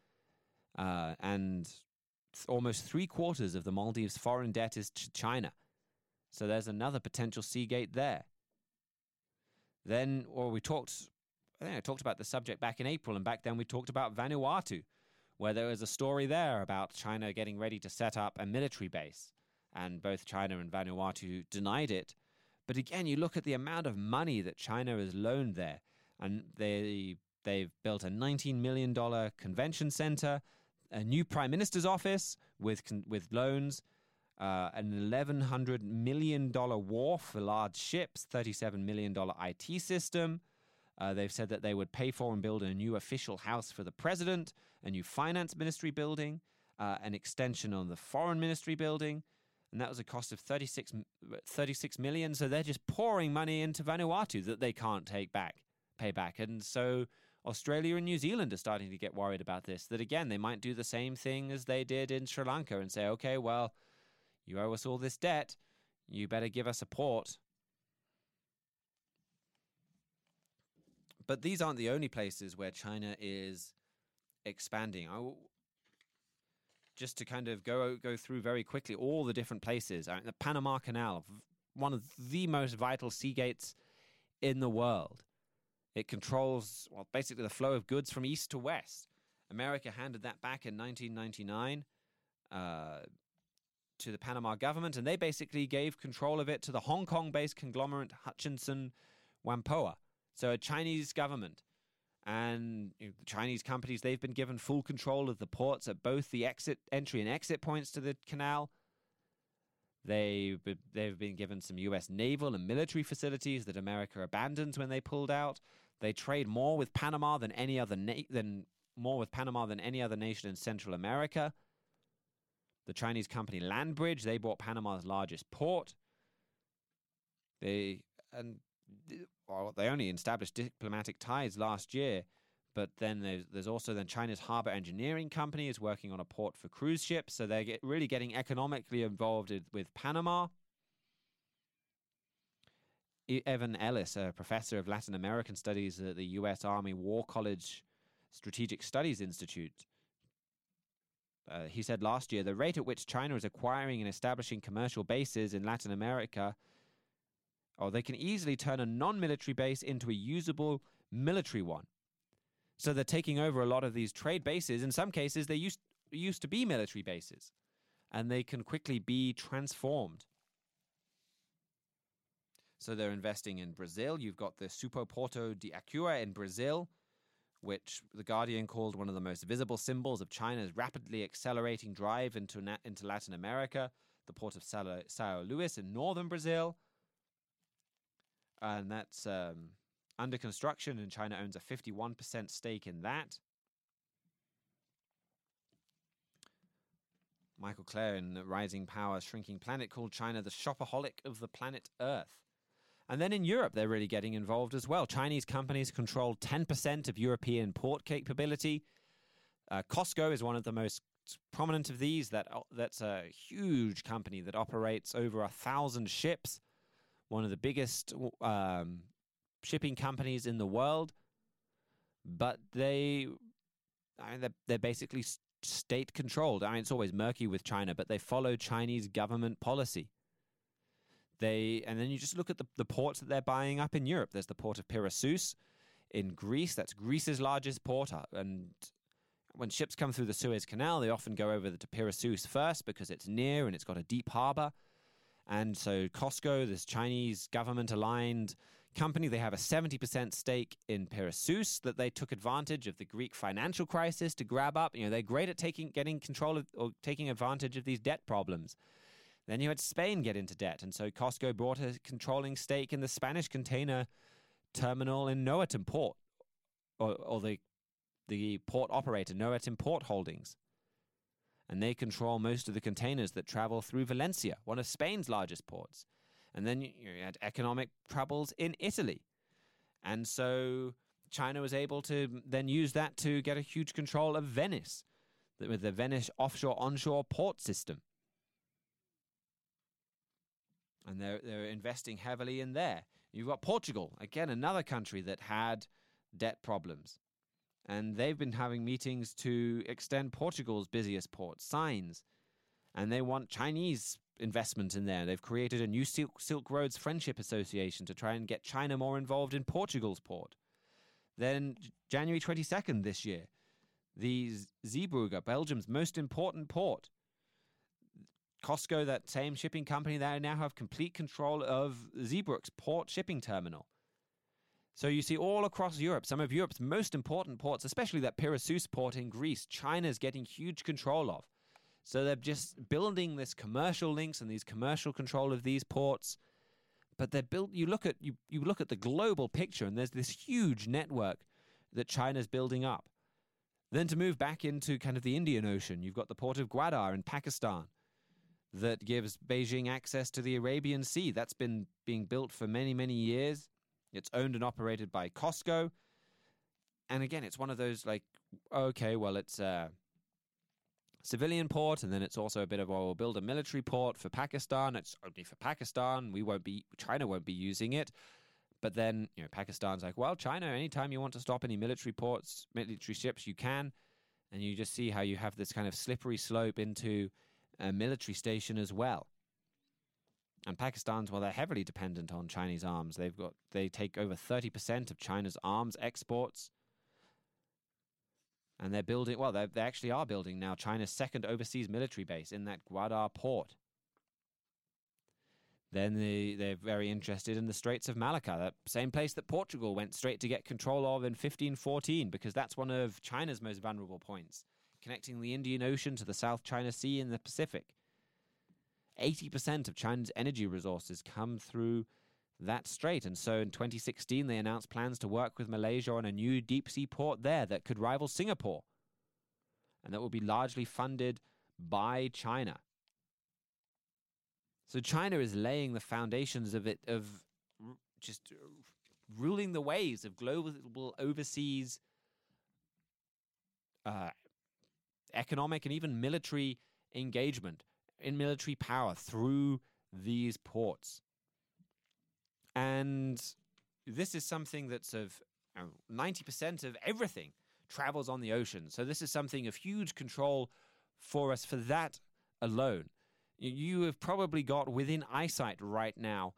and almost 3/4 of the Maldives' foreign debt is to China. So there's another potential sea gate there. Then, I think I talked about the subject back in April, and back then we talked about Vanuatu, where there was a story there about China getting ready to set up a military base, and both China and Vanuatu denied it. But again, you look at the amount of money that China has loaned there, and they've built a $19 million convention center, a new prime minister's office with loans, an $1,100 million wharf for large ships, $37 million IT system. They've said that they would pay for and build a new official house for the president, a new finance ministry building, an extension on the foreign ministry building. And that was a cost of $36 million. So they're just pouring money into Vanuatu that they can't pay back. And so Australia and New Zealand are starting to get worried about this, that again, they might do the same thing as they did in Sri Lanka and say, okay, well, you owe us all this debt. You better give us a port. But these aren't the only places where China is expanding. Just to kind of go through very quickly all the different places. The Panama Canal, one of the most vital sea gates in the world. It controls, basically the flow of goods from east to west. America handed that back in 1999 to the Panama government, and they basically gave control of it to the Hong Kong-based conglomerate Hutchison Whampoa. So a Chinese government. And the Chinese companies, they've been given full control of the ports at both the entry and exit points to the canal. They've been given some U.S. naval and military facilities that America abandoned when they pulled out. They trade more with Panama than any other nation in Central America. The Chinese company Landbridge, they bought Panama's largest port. They only established diplomatic ties last year, but then there's also China's Harbor Engineering Company is working on a port for cruise ships, so they're really getting economically involved with Panama. Evan Ellis, a professor of Latin American studies at the U.S. Army War College Strategic Studies Institute, he said last year, the rate at which China is acquiring and establishing commercial bases in Latin America, they can easily turn a non-military base into a usable military one. So they're taking over a lot of these trade bases. In some cases, they used to be military bases, and they can quickly be transformed. So they're investing in Brazil. You've got the Supoporto de Acua in Brazil, which The Guardian called one of the most visible symbols of China's rapidly accelerating drive into Latin America. The port of Sao Luis in northern Brazil. And that's under construction, and China owns a 51% stake in that. Michael Clare in Rising Power, Shrinking Planet called China the shopaholic of the planet Earth. And then in Europe, they're really getting involved as well. Chinese companies control 10% of European port capability. COSCO is one of the most prominent of these. That's a huge company that operates over 1,000 ships, one of the biggest shipping companies in the world. But they're basically state-controlled. I mean, it's always murky with China, but they follow Chinese government policy. And then you just look at the ports that they're buying up in Europe. There's the port of Piraeus in Greece. That's Greece's largest port. And when ships come through the Suez Canal, they often go over to Piraeus first because it's near and it's got a deep harbor. And so COSCO, this Chinese government-aligned company, they have a 70% stake in Piraeus that they took advantage of the Greek financial crisis to grab up. They're great at getting control of or taking advantage of these debt problems. Then you had Spain get into debt, and so COSCO brought a controlling stake in the Spanish container terminal in Noatim Port, or the port operator, Noatim Port Holdings. And they control most of the containers that travel through Valencia, one of Spain's largest ports. And then you had economic troubles in Italy. And so China was able to then use that to get a huge control of Venice, with the Venice offshore-onshore port system. And they're investing heavily in there. You've got Portugal, again, another country that had debt problems. And they've been having meetings to extend Portugal's busiest port, Sines. And they want Chinese investment in there. They've created a new Silk Roads Friendship Association to try and get China more involved in Portugal's port. Then January 22nd this year, the Zeebrugge, Belgium's most important port. COSCO, that same shipping company, they now have complete control of Zeebrugge's port shipping terminal. So you see all across Europe, some of Europe's most important ports, especially that Piraeus port in Greece, China's getting huge control of. So they're just building this commercial links and these commercial control of these ports. But they're built. You look at the global picture, and there's this huge network that China's building up. Then to move back into kind of the Indian Ocean, you've got the port of Gwadar in Pakistan that gives Beijing access to the Arabian Sea. That's been being built for many, many years. It's owned and operated by COSCO. And again, it's one of those it's a civilian port, and then it's also a bit of, we'll build a military port for Pakistan. It's only for Pakistan. China won't be using it. But then, Pakistan's like, well, China, anytime you want to stop any military ships, you can. And you just see how you have this kind of slippery slope into a military station as well. And Pakistan's, they're heavily dependent on Chinese arms. They take over 30% of China's arms exports. And they're building, they actually are building now China's second overseas military base in that Gwadar port. Then they're very interested in the Straits of Malacca, that same place that Portugal went straight to get control of in 1514, because that's one of China's most vulnerable points, connecting the Indian Ocean to the South China Sea and the Pacific. 80% of China's energy resources come through that strait. And so in 2016, they announced plans to work with Malaysia on a new deep-sea port there that could rival Singapore. And that will be largely funded by China. So China is laying the foundations of just ruling the waves of global overseas economic and even military engagement in military power through these ports. And this is something that's of 90% of everything travels on the ocean. So this is something of huge control for us for that alone. You have probably got within eyesight right now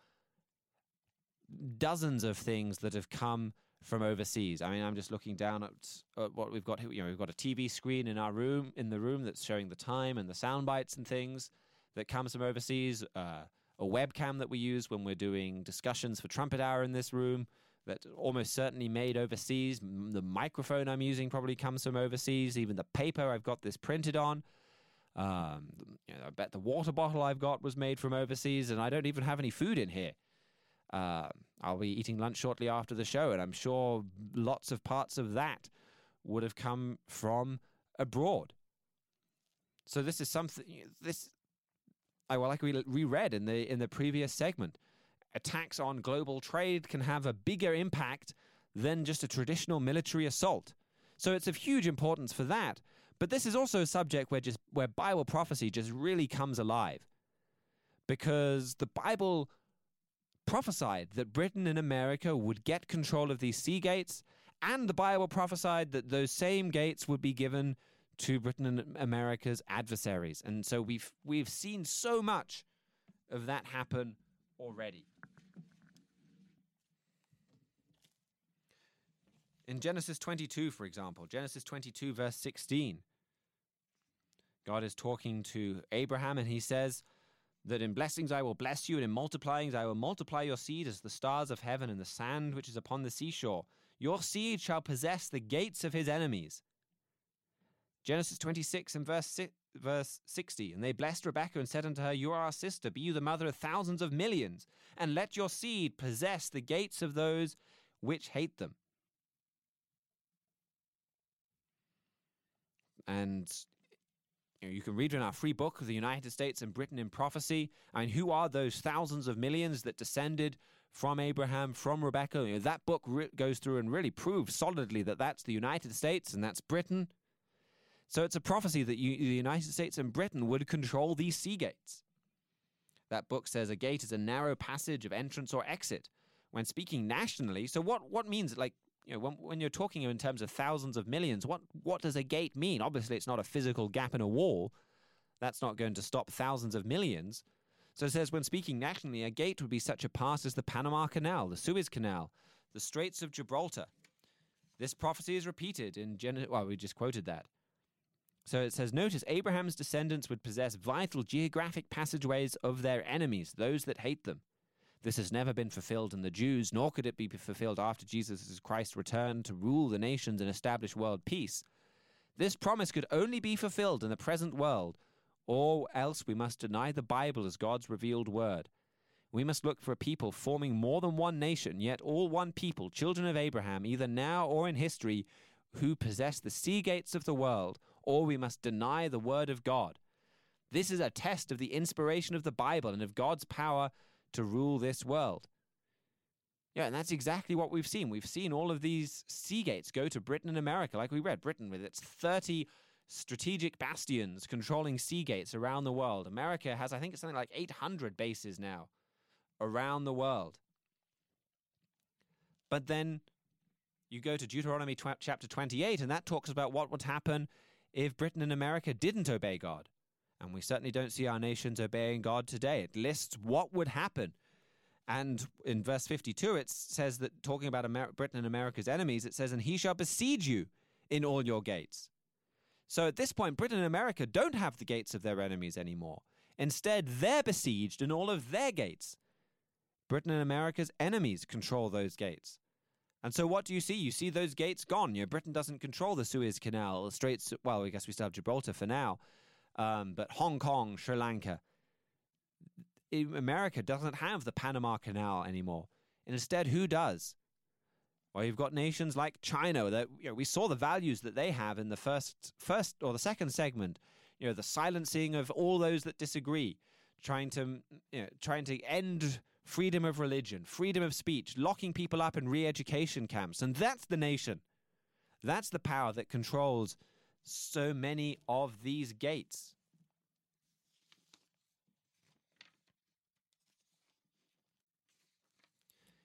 dozens of things that have come from overseas. I mean, I'm just looking down at what we've got here. We've got a TV screen in the room that's showing the time and the sound bites and things that comes from overseas. A webcam that we use when we're doing discussions for Trumpet Hour in this room that almost certainly made overseas. The microphone I'm using probably comes from overseas. Even the paper I've got this printed on. I bet the water bottle I've got was made from overseas, and I don't even have any food in here. I'll be eating lunch shortly after the show, and I'm sure lots of parts of that would have come from abroad. So this is something. Like we reread in the previous segment, attacks on global trade can have a bigger impact than just a traditional military assault. So it's of huge importance for that. But this is also a subject where Bible prophecy just really comes alive, because the Bible prophesied that Britain and America would get control of these sea gates, and the Bible prophesied that those same gates would be given to Britain and America's adversaries. And so we've seen so much of that happen already. In Genesis 22, for example, Genesis 22, verse 16, God is talking to Abraham, and he says that in blessings I will bless you, and in multiplyings I will multiply your seed as the stars of heaven and the sand which is upon the seashore. Your seed shall possess the gates of his enemies. Genesis 26 and verse 60, and they blessed Rebekah and said unto her, You are our sister, be you the mother of thousands of millions, and let your seed possess the gates of those which hate them. And you can read in our free book, The United States and Britain in Prophecy. I mean, who are those thousands of millions that descended from Abraham, from Rebekah? That book goes through and really proves solidly that that's the United States and that's Britain. So it's a prophecy that the United States and Britain would control these sea gates. That book says a gate is a narrow passage of entrance or exit. When speaking nationally, so what means, like, when you're talking in terms of thousands of millions, what does a gate mean? Obviously, it's not a physical gap in a wall. That's not going to stop thousands of millions. So it says, when speaking nationally, a gate would be such a pass as the Panama Canal, the Suez Canal, the Straits of Gibraltar. This prophecy is repeated in we just quoted that. So it says, notice Abraham's descendants would possess vital geographic passageways of their enemies, those that hate them. This has never been fulfilled in the Jews, nor could it be fulfilled after Jesus Christ returned to rule the nations and establish world peace. This promise could only be fulfilled in the present world, or else we must deny the Bible as God's revealed word. We must look for a people forming more than one nation, yet all one people, children of Abraham, either now or in history, who possess the sea gates of the world, or we must deny the word of God. This is a test of the inspiration of the Bible and of God's power to rule this world. Yeah, and that's exactly what we've seen. We've seen all of these sea gates go to Britain and America, like we read. Britain with its 30 strategic bastions controlling sea gates around the world. America has, I think it's something like 800 bases now around the world. But then you go to Deuteronomy chapter 28, and that talks about what would happen if Britain and America didn't obey God. And we certainly don't see our nations obeying God today. It lists what would happen. And in verse 52, it says that, talking about Britain and America's enemies, it says, and he shall besiege you in all your gates. So at this point, Britain and America don't have the gates of their enemies anymore. Instead, they're besieged in all of their gates. Britain and America's enemies control those gates. And so what do you see? You see those gates gone. Britain doesn't control the Suez Canal, the Straits, well, I guess we still have Gibraltar for now. But Hong Kong, Sri Lanka, America doesn't have the Panama Canal anymore. And instead, who does? Well, you've got nations like China that we saw the values that they have in the first or the second segment. The silencing of all those that disagree, trying to end freedom of religion, freedom of speech, locking people up in re-education camps, and that's the nation. That's the power that controls so many of these gates.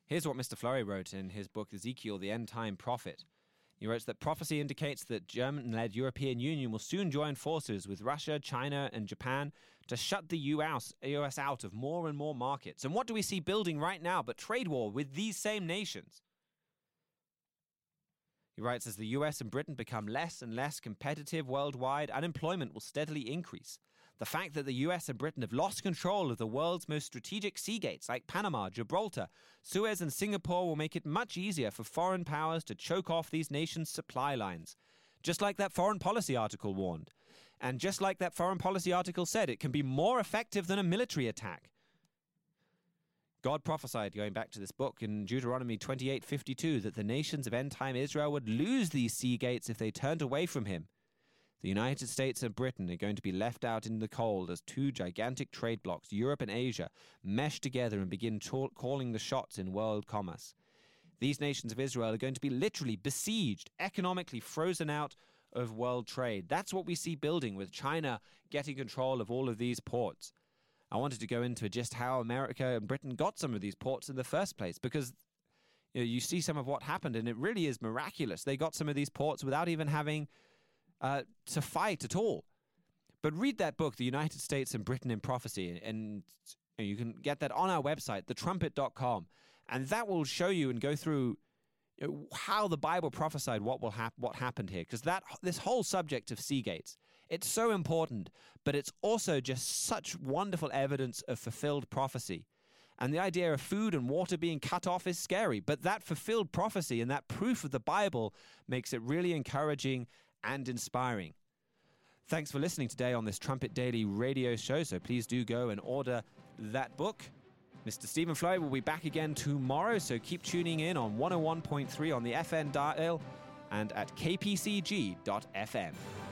Here's what Mr. Flurry wrote in his book, Ezekiel, the End Time Prophet. He writes that prophecy indicates that German-led European Union will soon join forces with Russia, China, and Japan to shut the US out of more and more markets. And what do we see building right now but trade war with these same nations? He writes, as the US and Britain become less and less competitive worldwide, unemployment will steadily increase. The fact that the US and Britain have lost control of the world's most strategic sea gates like Panama, Gibraltar, Suez and Singapore will make it much easier for foreign powers to choke off these nations' supply lines. Just like that foreign policy article warned. And just like that foreign policy article said, it can be more effective than a military attack. God prophesied, going back to this book in Deuteronomy 28:52, that the nations of end-time Israel would lose these sea gates if they turned away from him. The United States and Britain are going to be left out in the cold as two gigantic trade blocs, Europe and Asia, mesh together and begin calling the shots in world commerce. These nations of Israel are going to be literally besieged, economically frozen out of world trade. That's what we see building with China getting control of all of these ports. I wanted to go into just how America and Britain got some of these ports in the first place, because you see some of what happened, and it really is miraculous. They got some of these ports without even having to fight at all. But read that book, The United States and Britain in Prophecy, and you can get that on our website, thetrumpet.com, and that will show you and go through how the Bible prophesied what happened here, because this whole subject of sea gates, it's so important, but it's also just such wonderful evidence of fulfilled prophecy. And the idea of food and water being cut off is scary, but that fulfilled prophecy and that proof of the Bible makes it really encouraging and inspiring. Thanks for listening today on this Trumpet Daily radio show, so please do go and order that book. Mr. Stephen Flurry will be back again tomorrow, so keep tuning in on 101.3 on the FN dial and at kpcg.fm.